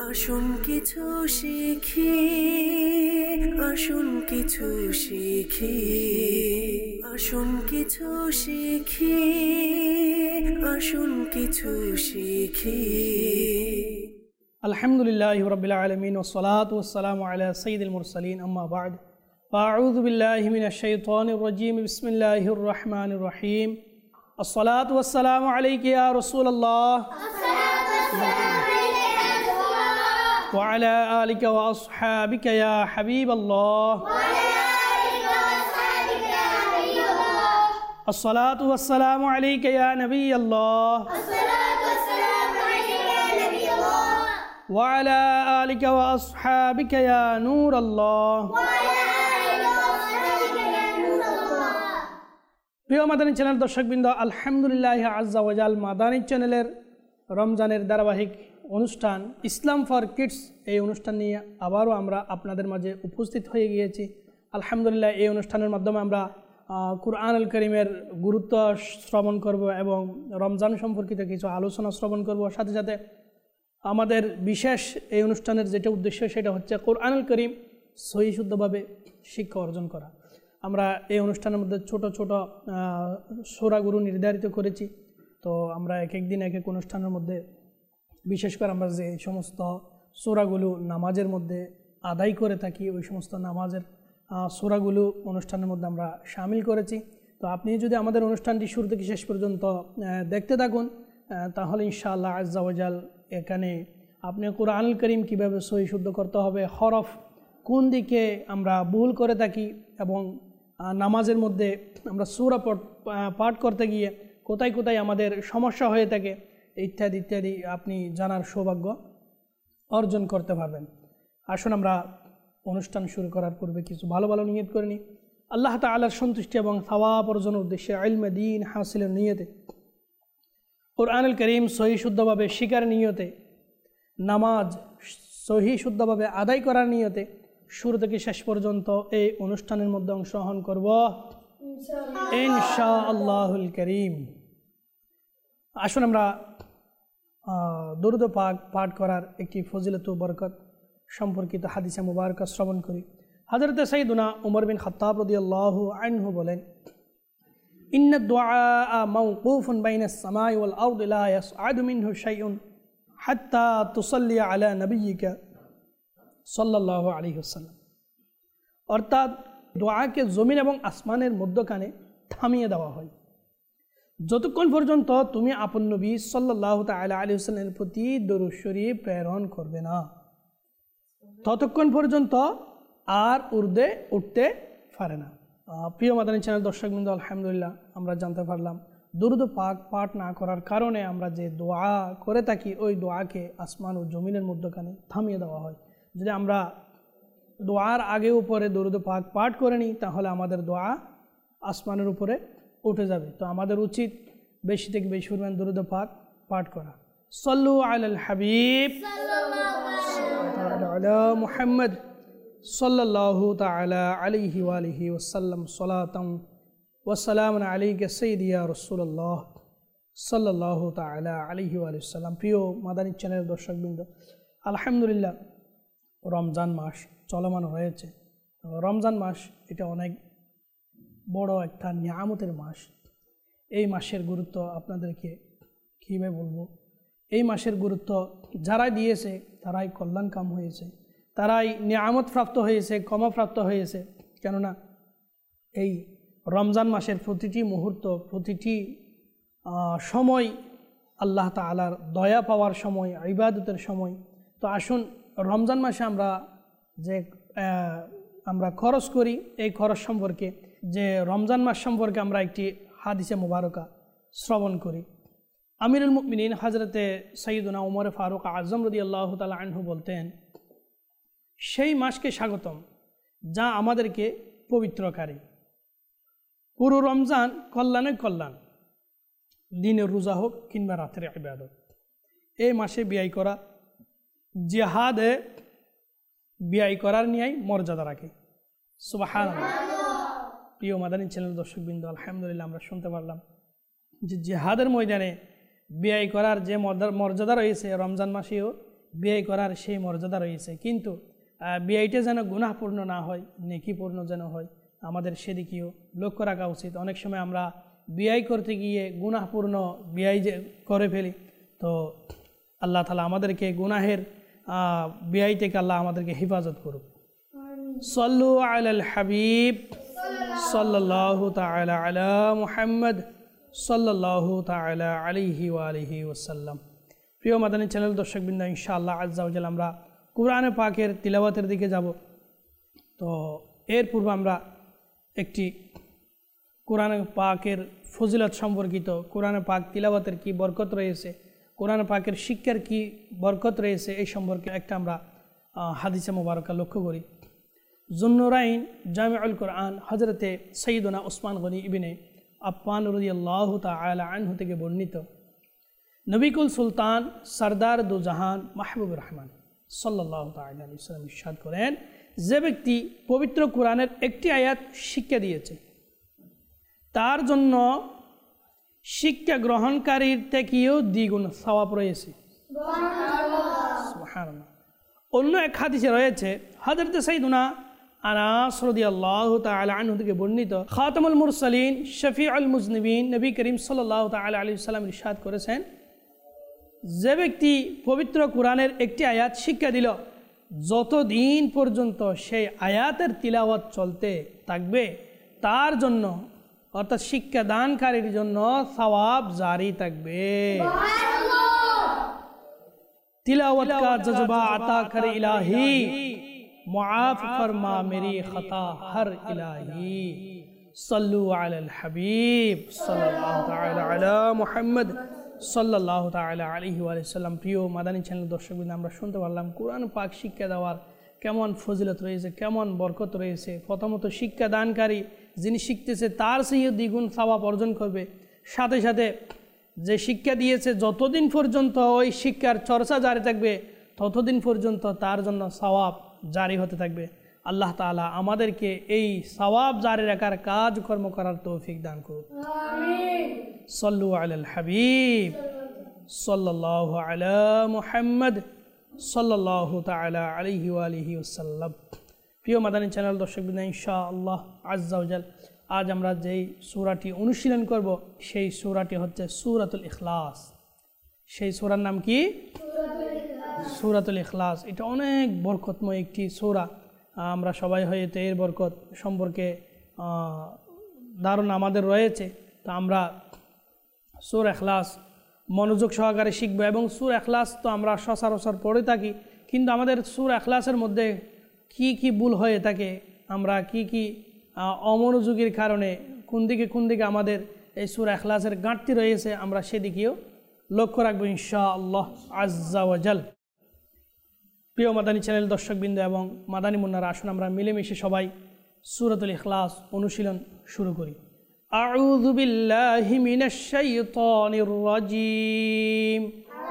আসুন কিছু শিখি, আসুন কিছু শিখি, আসুন কিছু শিখি, আসুন কিছু শিখি। আলহামদুলিল্লাহি রাব্বিল আলামিন ওয়াসসালাতু ওয়াসসালামু আলা সাইয়্যিদিল মুরসালিন আম্মা বা'দ ফাআউযু বিল্লাহি মিনাশ শাইতানির রাজীম বিসমিল্লাহির রহমানির রহিম আসসালাতু ওয়াসসালামু আলাইকা ইয়া রাসূলুল্লাহ ওয়া আলা আলিকা ওয়া আসহাবিকা ইয়া হাবিবাল্লাহ আসসালাতু ওয়াসসালামু আলাইকা ইয়া নবিয়াল্লাহ وعلى آلك وأصحابك يا نور الله প্রিয় মাদানী চ্যানেল দর্শকবৃন্দ, আলহামদুলিল্লাহ আজ্জা ওয়াজাল মাদানী চ্যানেলের রমজানের ধারাবাহিক অনুষ্ঠান ইসলাম ফর কিডস, এই অনুষ্ঠান নিয়ে আবারও আমরা আপনাদের মাঝে উপস্থিত হয়ে গিয়েছি। আলহামদুলিল্লাহ এই অনুষ্ঠানের মাধ্যমে আমরা কুরআনুল কারীমের গুরুত্ব শ্রবণ করব এবং রমজান সম্পর্কিত কিছু আলোচনা শ্রবণ করব। সাথে সাথে আমাদের বিশেষ এই অনুষ্ঠানের যেটা উদ্দেশ্য সেটা হচ্ছে কুরআনুল কারীম সহি শুদ্ধভাবে শিক্ষা অর্জন করা। আমরা এই অনুষ্ঠানের মধ্যে ছোট ছোট সূরাগুলো নির্ধারিত করেছি। তো আমরা এক এক দিন এক এক অনুষ্ঠানের মধ্যে বিশেষ করে আমরা যে সমস্ত সূরাগুলো নামাজের মধ্যে আদায় করে থাকি ওই সমস্ত নামাজের সূরাগুলো অনুষ্ঠানের মধ্যে আমরা শামিল করেছি। তো আপনি যদি আমাদের অনুষ্ঠানটি শুরু থেকে শেষ পর্যন্ত দেখতে থাকুন তাহলে ইনশাআল্লাহ আজ্জা ওয়াজাল এখানে আপনি কুরআনুল কারীম কীভাবে সহি শুদ্ধ করতে হবে, হরফ কোন দিকে আমরা ভুল করে থাকি এবং নামাজের মধ্যে আমরা সূরা পাঠ করতে গিয়ে কোথায় কোথায় আমাদের সমস্যা হয়ে থাকে ইত্যাদি ইত্যাদি আপনি জানার সৌভাগ্য অর্জন করতে পারবেন। আসুন আমরা অনুষ্ঠান শুরু করার পূর্বে কিছু ভালো ভালো নিয়ত করে নিই। আল্লাহ তাআলার সন্তুষ্টি এবং সওয়াব অর্জনের উদ্দেশ্যে ইলমে দ্বীন হাসিলের নিয়তে, কুরআনুল কারীম সহি শুদ্ধভাবে শিখার নিয়তে, নামাজ সহি শুদ্ধভাবে আদায় করার নিয়তে শুরু থেকে শেষ পর্যন্ত এই অনুষ্ঠানের মধ্যে অংশগ্রহণ করব ইনশাআল্লাহুল কারীম। আসুন আমরা দরুদ পাক পাঠ করার একটি ফজিলত ও বরকত সম্পর্কিত হাদিসে মুবারকা শ্রবণ করি। হযরত সাইয়্যিদুনা উমর বিন খাত্তাব রাদিয়াল্লাহু আনহু বলেন, ইন্না দুআআ মাওকুফুন বাইনাস সামাই ওয়াল আরদি লা ইয়াসআদু মিনহু শাইউন হাত্তা তুসাল্লি আলা নবিয়্যিকা সাল্লাল্লাহু আলাইহি ওয়াসাল্লাম। অর্থাৎ দোয়াকে জমিন এবং আসমানের মধ্যখানে থামিয়ে দেওয়া হয় যতক্ষণ পর্যন্ত তুমি আপন নবী সাল্লাল্লাহু তাআলা আলাইহি ওয়াসাল্লামের প্রতি দরুদ শরীফ প্রেরণ করবে না, ততক্ষণ পর্যন্ত আর উর্দে উঠতে পারে না। প্রিয় মাদানী চ্যানেল দর্শকবৃন্দ, আলহামদুলিল্লাহ আমরা জানতে পারলাম দরুদ পাক পাঠ না করার কারণে আমরা যে দোয়া করে থাকি ওই দোয়াকে আসমান ও জমিনের মধ্যখানে থামিয়ে দেওয়া হয়। যদি আমরা দোয়ার আগে উপরে দরুদ পাক পাঠ করে নিই তাহলে আমাদের দোয়া আসমানের উপরে উঠে যাবে। তো আমাদের উচিত বেশি থেকে বেশি পরিমাণ দরুদ পাক পাঠ করা। সাল্লু আলাল হাবিব আলা মুহাম্মদ সাল্লাল্লাহু তাআলা আলাইহি ওয়া আলিহি ওয়াসাল্লাম সালাতান ওয়া সালামুন আলাইকা সাইয়্যিদি ইয়া রাসূলুল্লাহ সাল্লাল্লাহু তাআলা আলাইহি ওয়া আলিহি ওয়াসাল্লাম। প্রিয় মাদানী চ্যানেলের দর্শকবৃন্দ, আলহামদুলিল্লাহ রমজান মাস চলমান রয়েছে। রমজান মাস এটা অনেক বড় একটা নিয়ামতের মাস। এই মাসের গুরুত্ব আপনাদেরকে কীভাবে বলবো? এই মাসের গুরুত্ব যারাই দিয়েছে তারাই কল্যাণকাম হয়েছে, তারাই নিয়ামত প্রাপ্ত হয়েছে, ক্ষমাপ্রাপ্ত হয়েছে। কেননা এই রমজান মাসের প্রতিটি মুহূর্ত, প্রতিটি সময় আল্লাহ তাআলার দয়া পাওয়ার সময়, ইবাদতের সময়। তো আসুন রমজান মাসে আমরা খরচ করি এই খরচ সম্পর্কে, যে রমজান মাস সম্পর্কে আমরা একটি হাদিসে মুবারকা শ্রবণ করি। আমিরুল মুমিনিন হযরতে সাইয়্যিদুনা উমর ফারুক আযম রাদিয়াল্লাহু তাআলা আনহু বলতেন, সেই মাসকে স্বাগতম যা আমাদেরকে পবিত্রকারী। পুরো রমজান কল্যাণে কল্যাণ, দিনের রোজা হোক কিংবা রাতের ইবাদত। এই মাসে ব্যয় করা জিহাদে ব্যয় করার ন্যায় মর্যাদা রাখে। সুবহানাল্লাহ। প্রিয় মাদানী চ্যানেল দর্শকবৃন্দ, আলহামদুলিল্লাহ আমরা শুনতে পারলাম যে জিহাদের ময়দানে ব্যয় করার যে মর্যাদা রয়েছে রমজান মাসেও বিয়ে করার সেই মর্যাদা রয়েছে, কিন্তু বিয়েটা যেন গুনাহপূর্ণ না হয়, নেকিপূর্ণ যেন হয়, আমাদের সেদিকেও লক্ষ্য রাখা উচিত। অনেক সময় আমরা বিয়ে করতে গিয়ে গুনাহপূর্ণ বিয়ে যে করে ফেলি, তো আল্লাহ তাআলা আমাদেরকে গুনাহের বিয়ে থেকে আল্লাহ আমাদেরকে হেফাজত করুক। সাল্লু আলাল হাবিব সাল্লাল্লাহু তাআলা আলা মুহাম্মদ সাল্লাল্লাহু তাআলা আলাইহি ওয়া আলিহি ওয়াসাল্লাম। প্রিয় মাদানী চ্যানেল দর্শকবৃন্দ, ইনশাআল্লাহ আজ্জা ওয়া জাল আমরা কুরআনে পাকের তিলাওয়াতের দিকে যাব। তো এর পূর্বে আমরা একটি কোরআনে পাকের ফজিলত সম্পর্কিত, কোরআনে পাক তিলাওয়াতের কি বরকত রয়েছে, কোরআনে পাকের শিক্ষার কি বরকত রয়েছে, এই সম্পর্কে একটা আমরা হাদিসে মুবারকা লক্ষ্য করি। জুন্নুরাইন জামিউল কোরআন হযরতে সৈয়দনা উসমান গনি ইবনে আফফান রাদিয়াল্লাহু তাআলা আনহু থেকে বর্ণিত, নবিকুল সুলতান সরদার দু জাহান মাহবুবুর রহমান সাল্লাল্লাহু তাআলা আলাইহি ওয়াসাল্লাম ইরশাদ করেন, যে ব্যক্তি পবিত্র কোরআনের একটি আয়াত শিক্ষা দিয়েছে তার জন্য শিক্ষা গ্রহণকারীর থেকেও দ্বিগুণ সওয়াব রয়েছে। সুবহানাল্লাহ। অন্য এক হাদিসে রয়েছে, হযরত সাইয়্যিদুনা আনাস রাদিয়াল্লাহু তাআলা আনহু থেকে বর্ণিত, খাতামুল মুরসালিন শফিউল মুজনিবিন নবী করিম সাল্লাল্লাহু তাআলা আলাইহি ওয়াসাল্লাম ইরশাদ করেছেন, যে ব্যক্তি পবিত্র কোরআনের একটি আয়াত শিক্ষা দিল, যতদিন পর্যন্ত সেই আয়াতের তিলাওয়াত চলতে থাকবে তার জন্য, অর্থাৎ শিক্ষা দানকারীর জন্য সওয়াব জারি থাকবে। तिलावत का जज्बा अता कर इलाही, मुआफ फरमा मेरी खता हर इलाही, सल्लु अलल हबीब सल्लल्लाहु ताआला अला मुहम्मद সাল্লাল্লাহু তাআলা আলাইহি ওয়া সাল্লাম। প্রিয় মাদানী চ্যানেল দর্শকবৃন্দ, আমরা শুনতে পারলাম কোরআন পাক শিক্ষা দেওয়ার কেমন ফজিলত রয়েছে, কেমন বরকত রয়েছে। প্রথমত শিক্ষা দানকারী যিনি শিখতেছে তার চেয়ে দ্বিগুণ সওয়াব অর্জন করবে, সাথে সাথে যে শিক্ষা দিয়েছে যতদিন পর্যন্ত ওই শিক্ষার চর্চা জারি থাকবে ততদিন পর্যন্ত তার জন্য সওয়াব জারি হতে থাকবে। আল্লাহ তাআলা আমাদেরকে এই সওয়াব জারি রাখার কাজকর্ম করার তৌফিক দান করুন। আমিন। সাল্লু আলাল হাবিব সাল্লাল্লাহু আলা মুহাম্মদ সাল্লাল্লাহু তাআলা আলাইহি ওয়া আলিহি ওয়াসাল্লাম। প্রিয় মাদানী চ্যানেল দর্শকবৃন্দ, ইনশাআল্লাহ আজ্জা ওয়া জাল আজ আমরা যেই সূরাটি অনুশীলন করব সেই সূরাটি হচ্ছে সূরাতুল ইখলাস। সেই সূরার নাম কি? সূরাতুল ইখলাস। এটা অনেক বরকতময় একটি সূরা। আমরা সবাই হয়তো এর বরকত সম্পর্কে ধারণা আমাদের রয়েছে। তো আমরা সূরা ইখলাস মনোযোগ সহকারে শিখব, এবং সূরা ইখলাস তো আমরা সচরাচর পড়ে থাকি, কিন্তু আমাদের সূরা ইখলাসের মধ্যে কি কি ভুল হয়ে থাকে, আমরা কি অমনোযোগের কারণে কোন দিকে আমাদের এই সূরা ইখলাসের ঘাটতি রয়েছে, আমরা সেদিকেও লক্ষ্য রাখবো ইনশাআল্লাহ আজ্জা ওয়া জাল। প্রিয় মাদানী চ্যানেল দর্শকবৃন্দ এবং মাদানী মুন্নারা, আসুন আমরা মিলেমিশে সবাই সূরাতুল ইখলাস অনুশীলন শুরু করি। আউযু বিল্লাহি মিনাশ শাইতানির রাজীম।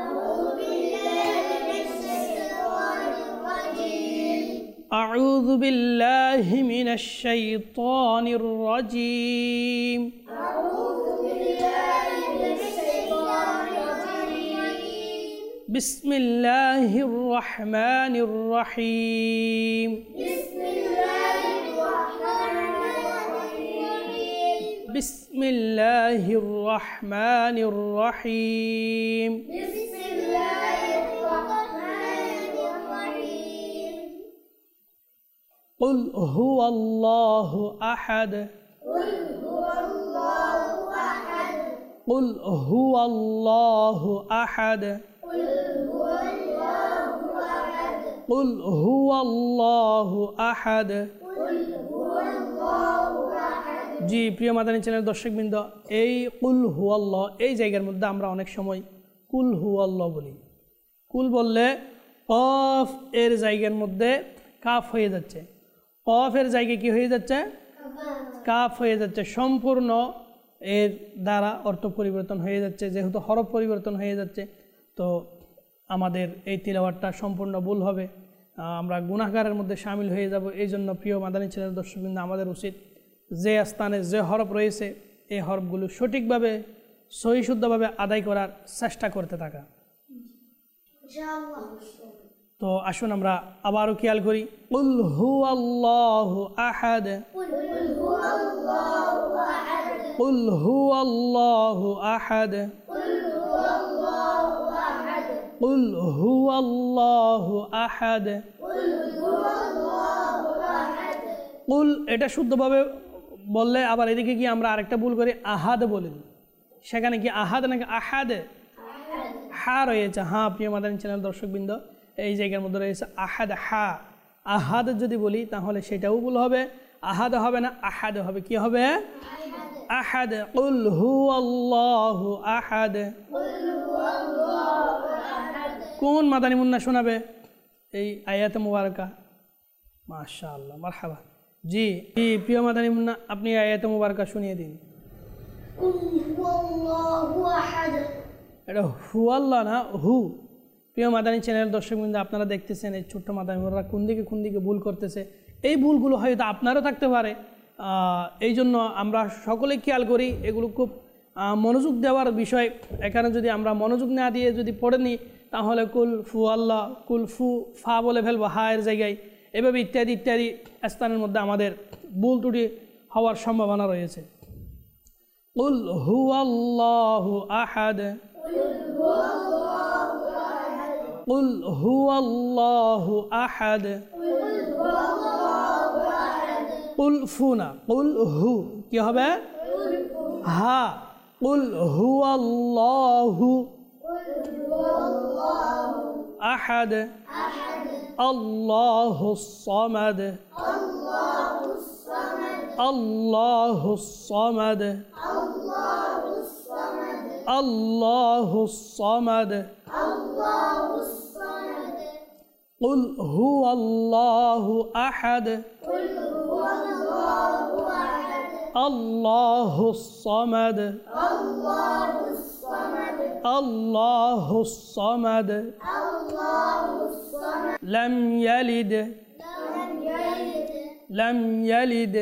أعوذ بالله من الشيطان الرجيم. بسم الله الرحمن الرحيم. بسم الله الرحمن الرحيم. قل هو الله أحد. قل هو الله أحد. قل هو الله أحد. জি প্রিয় মাদানী চ্যানেল দর্শকবৃন্দ, এই কুল হুয়াল্লাহ এই জায়গার মধ্যে আমরা অনেক সময় কুল হুয়াল্লাহ বলি। কুল বললে কফ এর জায়গার মধ্যে কাফ হয়ে যাচ্ছে, কফের জায়গায় কি হয়ে যাচ্ছে? কাফ হয়ে যাচ্ছে। সম্পূর্ণ এর দ্বারা অর্থ পরিবর্তন হয়ে যাচ্ছে, যেহেতু হরফ পরিবর্তন হয়ে যাচ্ছে, তো আমাদের এই তিলাওয়াতটা সম্পূর্ণ ভুল হবে, আমরা গুনাহগারের মধ্যে শামিল হয়ে যাব। এই জন্য প্রিয় মাদানী চ্যানেল দর্শকবৃন্দ, আমাদের উচিত যে স্থানে যে হরফ রয়েছে এই হরফগুলো সঠিকভাবে সহিশুদ্ধভাবে আদায় করার চেষ্টা করতে থাকা। তো আসুন আমরা আবারও খেয়াল করি কুল হুয়াল্লাহু আহাদ কুল হুয়াল্লাহু আহাদ কুল হুয়াল্লাহু আহাদ কুল এটা শুদ্ধভাবে বললে আবার এদিকে কি আমরা আরেকটা ভুল করি আহাদ বলে দিই সেখানে কি আহাদ নাকি আহাদ হা রয়েছে হ্যাঁ প্রিয় মাদানী চ্যানেল দর্শকবৃন্দ এই জায়গার মধ্যে রয়েছে আহাদ হা আহাদ যদি বলি তাহলে সেটাও ভুল হবে আহাদ হবে না আহাদ হবে কি হবে আহাদ কুল হুয়াল্লাহু আহাদ কোন মাদানী মুন্না শোনাবে এই আয়াতে মুবারকা মাশাআল্লাহ মারহাবা জি প্রিয় মাদানী মুন্না আপনি আয়াতে মুবারকা শুনিয়ে দিন এটা হু আল্লাহ না হু প্রিয় মাদানী চ্যানেল দর্শকবৃন্দ আপনারা দেখতেছেন এই ছোট্ট মাদানী মুন্নারা কোন দিকে ভুল করতেছে এই ভুলগুলো হয়তো আপনারও থাকতে পারে এই জন্য আমরা সকলে খেয়াল করি এগুলো খুব মনোযোগ দেওয়ার বিষয় এখানে যদি আমরা মনোযোগ না দিয়ে যদি পড়ে নিই তাহলে কুল ফু আল্লাহ কুল ফু ফা বলে ফেলবো হায়ের জায়গায় এভাবে ইত্যাদি ইত্যাদি স্থানের মধ্যে আমাদের ভুল ত্রুটি হওয়ার সম্ভাবনা রয়েছে কুল হুয়াল্লাহু আহাদ কুল হুয়াল্লাহু আহাদ কুল ফু না কুল হু কি হবে হা কুল হুয়াল্লাহু আহাদ আল্লাহুস সামাদ আল্লাহুস সামাদ আল্লাহুস সামাদ কুল হুয়াল্লাহু আহাদ আল্লাহুস সামাদ আল্লাহুস সামাদ لم يلد لم يلد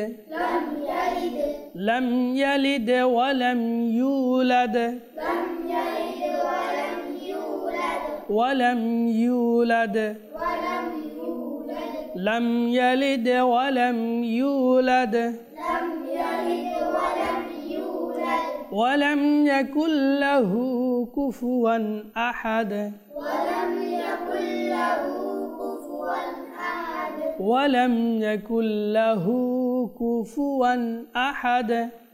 لم يلد ولم يولد ولم يولد لم يلد ولم يولد ولم يكن له كفوا أحد ولم يكن له كفوا أحد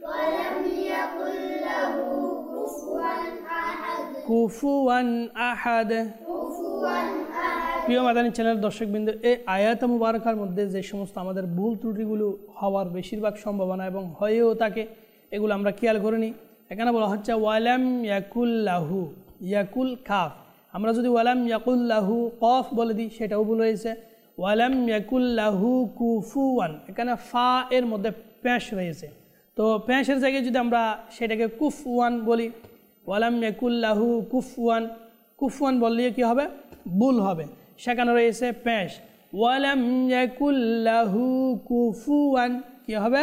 كفوا أحد প্রিয় মাদানী চ্যানেল দর্শকবৃন্দ এই আয়াত মুবারকার মধ্যে যে সমস্ত আমাদের ভুল ত্রুটিগুলো হওয়ার বেশিরভাগ সম্ভাবনা এবং হয়েও থাকে এগুলো আমরা খেয়াল করে নিই এখানে বলা হচ্ছে ওয়ালাম ইয়াকুল্লাহু ইয়াকুল কাফ আমরা যদি ওয়ালাম ইয়াকুল্লাহু কফ বলে দিই সেটাও ভুল হয়েছে ওয়ালাম ইয়াকুল্লাহু কুফুয়ান এখানে ফা এর মধ্যে পেশ রয়েছে তো পেশের জায়গায় যদি আমরা সেটাকে কুফওয়ান বলি ওয়ালাম ইয়াকুল্লাহু কুফওয়ান কুফওয়ান বললে কি হবে ভুল হবে সেখানে রয়েছে পেশ ওয়ালাম ইয়াকুল্লাহু কুফুয়ান কি হবে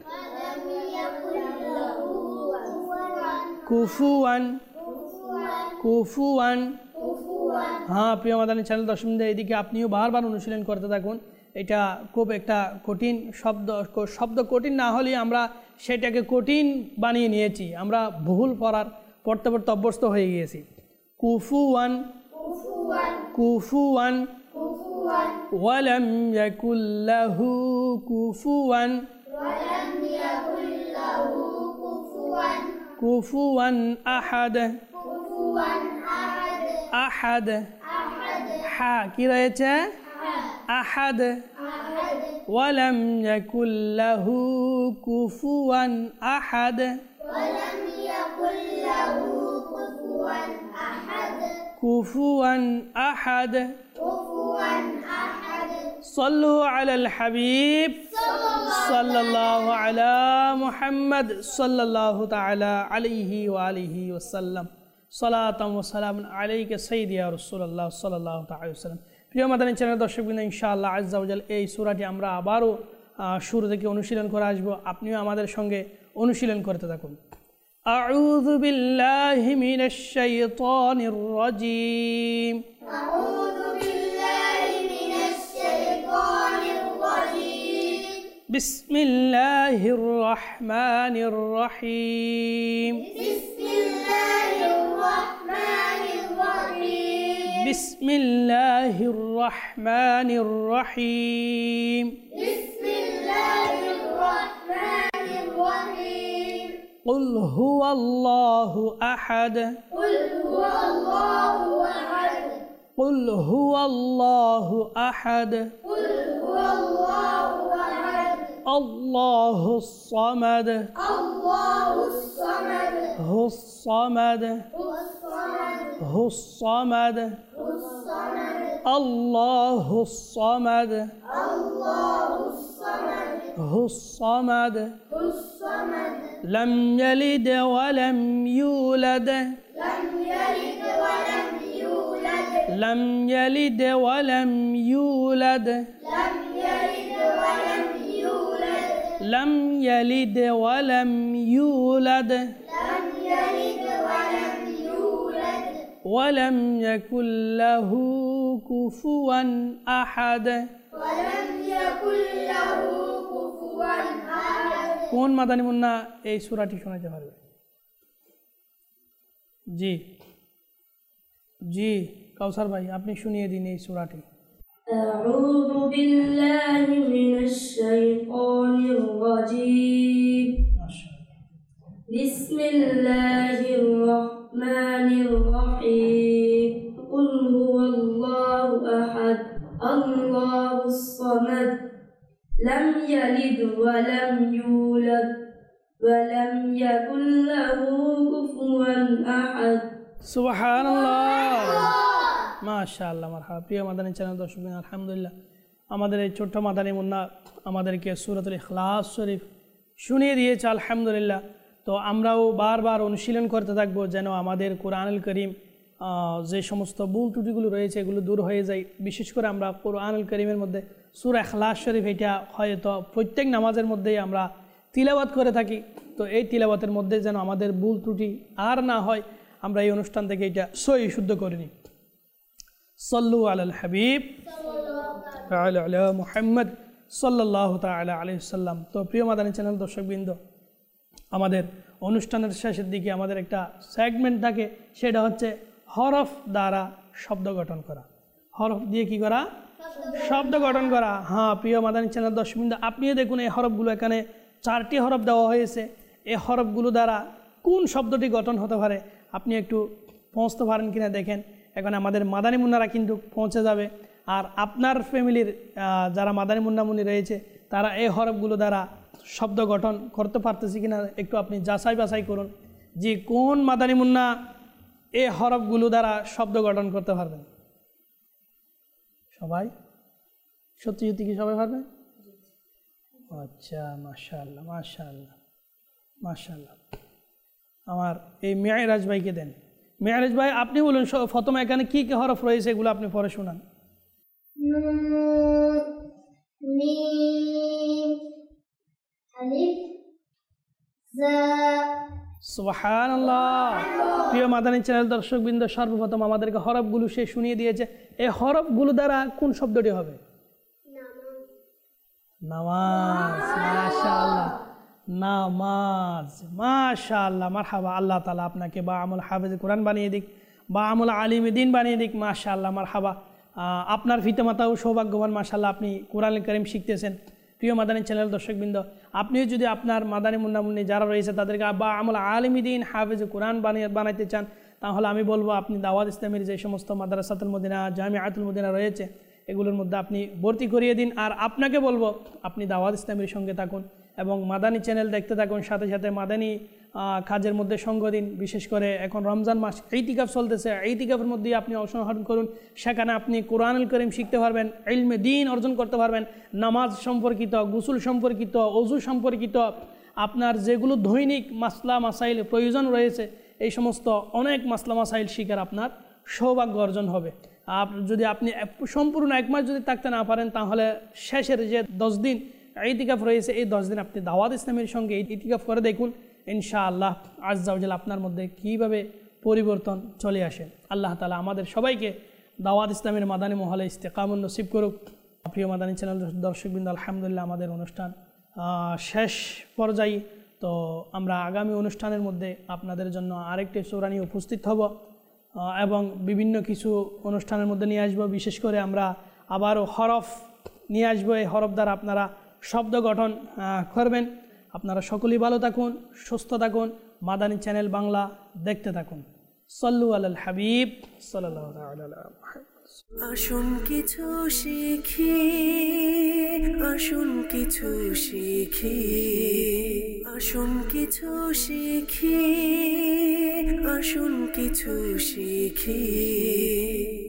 কুফুয়ান কুফুয়ান হ্যাঁ প্রিয় মাদানী চ্যানেল দর্শকবৃন্দ এদিকে আপনিও বারবার অনুশীলন করতে থাকুন এটা খুব একটা কঠিন শব্দ কঠিন না হলে আমরা সেটাকে কঠিন বানিয়ে নিয়েছি আমরা ভুল পড়তে অভ্যস্ত হয়ে গিয়েছি কুফুয়ান কুফুয়ান ওয়ালাম ইয়াকুল্লাহু কুফুয়ান কুফুয়ান আহাদ আহাদ হা কি রয়েছে আহাদ ওয়ালাম ইয়াকুল্লাহু কুফুয়ান আহাদ কুফুয়ান আহাদ صلوا على الحبيب صلى الله على محمد صلى الله تعالى عليه وآله وسلم صلاة وسلام عليك سيدي يا رسول الله صلى الله تعالى وسلم প্রিয় মাদানী চ্যানেল দর্শকবৃন্দ ইনশাআল্লাহ আজ্জা ওয়াজাল এই সূরাটি আমরা আবারও শুরু থেকে অনুশীলন করে আসব আপনিও আমাদের সঙ্গে অনুশীলন করতে থাকুন আউযু বিল্লাহি মিনাশ শাইতানির রাজীম আউযু বিল্লাহি বিসমিল্লাহির রহমানির রহিম বিসমিল্লাহির রহমানির রহিম قل هو الله أحد قل هو الله أحد الله الصمد هو الصمد هو الصمد الله الصمد هو الصمد لم يلد ولم يولد لم يلد ولم يولد لم يلد ولم يولد ولم يكن له كفوا أحد কোন মাদানী মুন্না এই সূরাটি শোনাতে পারবে? জি জি কাউসার ভাই আপনি শুনিয়ে দিন এই সূরাটি। أعوذ بالله من الشيطان الرجيم بسم الله الرحمن الرحيم قل هو الله أحد الله الصمد لم يلد ولم يولد ولم يكن له كفوا أحد সুবহানাল্লাহ মাশাআল্লাহ মারহাবা। প্রিয় মাদানী চ্যানেল দর্শক আলহামদুলিল্লাহ আমাদের এই ছোট্ট মাদানী মুন্না আমাদেরকে সূরাতুল ইখলাস শরীফ শুনিয়ে দিয়েছে আলহামদুলিল্লাহ। তো আমরাও বারবার অনুশীলন করতে থাকবো যেন আমাদের কোরআনুল কারীম যে সমস্ত ভুল ত্রুটিগুলো রয়েছে এগুলো দূর হয়ে যায়। বিশেষ করে আমরা কোরআনুল কারীমের মধ্যে সূরা ইখলাস শরীফ এটা হয়তো প্রত্যেক নামাজের মধ্যেই আমরা তিলাওয়াত করে থাকি। তো এই তিলাওয়াতের মধ্যে যেন আমাদের ভুল ত্রুটি আর না হয় আমরা এই অনুষ্ঠান থেকে এটা সহি শুদ্ধ করে নিই। সল্লু আলাল হাবিব আলা মুহাম্মদ সাল্লাল্লাহু তাআলা আলাইহি ওয়াসাল্লাম। তো প্রিয় মাদানী চ্যানেল দর্শকবৃন্দ আমাদের অনুষ্ঠানের শেষের দিকে আমাদের একটা সেগমেন্ট থাকে, সেটা হচ্ছে হরফ দ্বারা শব্দ গঠন করা। হরফ দিয়ে কি করা? শব্দ গঠন করা। হ্যাঁ প্রিয় মাদানী চ্যানেল দর্শকবৃন্দ আপনিও দেখুন এই হরফগুলো এখানে 4টি হরফ দেওয়া হয়েছে। এই হরফগুলো দ্বারা কোন শব্দটি গঠন হতে পারে আপনি একটু পৌঁছতে পারেন কিনা দেখেন। এখন আমাদের মাদানী মুন্নারা কিন্তু পৌঁছে যাবে, আর আপনার ফ্যামিলির যারা মাদানী মুন্নামুনি রয়েছে তারা এই হরফগুলো দ্বারা শব্দ গঠন করতে পারতেছে কিনা একটু আপনি যাচাই বাছাই করুন যে কোন মাদানী মুন্না এই হরফগুলো দ্বারা শব্দ গঠন করতে পারবেন। সবাই সত্যি সত্যি কি সবাই পারবে? আচ্ছা মাশাআল্লাহ মাশাআল্লাহ মাশাআল্লাহ। আমার এই মেয়রাজ ভাইকে দেন। মেয়রাজ ভাই আপনি বলুন প্রথমে এখানে কি কি হরফ রয়েছে এগুলো আপনি পড়ে শোনান। নুন মিম আলিফ জা। সুবহানাল্লাহ। প্রিয় মাদানী চ্যানেল দর্শকবৃন্দ সর্বপ্রথম আমাদেরকে হরফগুলো সে শুনিয়ে দিয়েছে। এই হরফগুলো দ্বারা কোন শব্দটি হবে? নামাজ। মাশাআল্লাহ নামাজ। মাশাআল্লাহ মারহাবা। আল্লাহ তাআলা আপনাকে বা আমল হাফেজ কোরআন বানিয়ে দিক, বা আমল আলিমে দ্বীন বানিয়ে দিক। মাশাআল্লাহ মারহাবা। আপনার পিতামাতাও সৌভাগ্যবান মাশাআল্লাহ আপনি কোরআনুল কারীম শিখতেছেন। প্রিয় মাদানী চ্যানেল দর্শকবৃন্দ আপনিও যদি আপনার মাদানী মুন্নামুন্নি যারা রয়েছে তাদেরকে বা আমল আলিমে দ্বীন হাফেজ কোরআন বানাইতে চান তাহলে আমি বলবো আপনি দাওয়াত ইসলামের যে সমস্ত মাদ্রাসাতুল মদিনা জামিআতুল মদিনা রয়েছে এগুলোর মধ্যে আপনি ভর্তি করিয়ে দিন। আর আপনাকে বলবো আপনি দাওয়াত ইসলামের সঙ্গে থাকুন এবং মাদানী চ্যানেল দেখতে থাকুন, সাথে সাথে মাদানী কাজের মধ্যে সঙ্গ দিন। বিশেষ করে এখন রমজান মাস ইতিকাফ চলতেছে, ইতিকাফের মধ্যে আপনি অংশগ্রহণ করুন। সেখানে আপনি কোরআনুল কারীম শিখতে পারবেন, ইলমে দ্বীন অর্জন করতে পারবেন, নামাজ সম্পর্কিত, গোসল সম্পর্কিত, ওযু সম্পর্কিত, আপনার যেগুলো দৈনিক মাসলা মাসাইল প্রয়োজন রয়েছে এই সমস্ত অনেক মাসলা মাসাইল শিখার আপনার সৌভাগ্য অর্জন হবে। যদি আপনি সম্পূর্ণ 1 মাস যদি থাকতে না পারেন তাহলে শেষের যে 10 দিন ইতিকাফ রয়েছে এই 10 দিন আপনি দাওয়াত ইসলামের সঙ্গে ইতিকাফ করে দেখুন, ইনশাআল্লাহ আজ্জা ওয়া জাল্লা আপনার মধ্যে কীভাবে পরিবর্তন চলে আসে। আল্লাহ তাআলা আমাদের সবাইকে দাওয়াত ইসলামের মাদানী মহলে ইস্তেকামত নসিব করুক। প্রিয় মাদানী চ্যানেল দর্শকবৃন্দ আলহামদুলিল্লাহ আমাদের অনুষ্ঠান শেষ পর্যায়ে। তো আমরা আগামী অনুষ্ঠানের মধ্যে আপনাদের জন্য আরেকটি সূরা নিয়ে উপস্থিত হব এবং বিভিন্ন কিছু অনুষ্ঠানের মধ্যে নিয়ে আসবো। বিশেষ করে আমরা আবারও হরফ নিয়ে আসবো। এই হরফ দ্বারা আপনারা শব্দ গঠন করবেন। আপনারা সকলেই ভালো থাকুন, সুস্থ থাকুন, মাদানী চ্যানেল বাংলা দেখতে থাকুন। সল্লু আলাল হাবিব সাল্লাল্লাহু আলাইহি ওয়াসাল্লাম। আসুন কিছু শিখি, আসুন কিছু শিখি, আসুন কিছু শিখি, আসুন কিছু শিখি।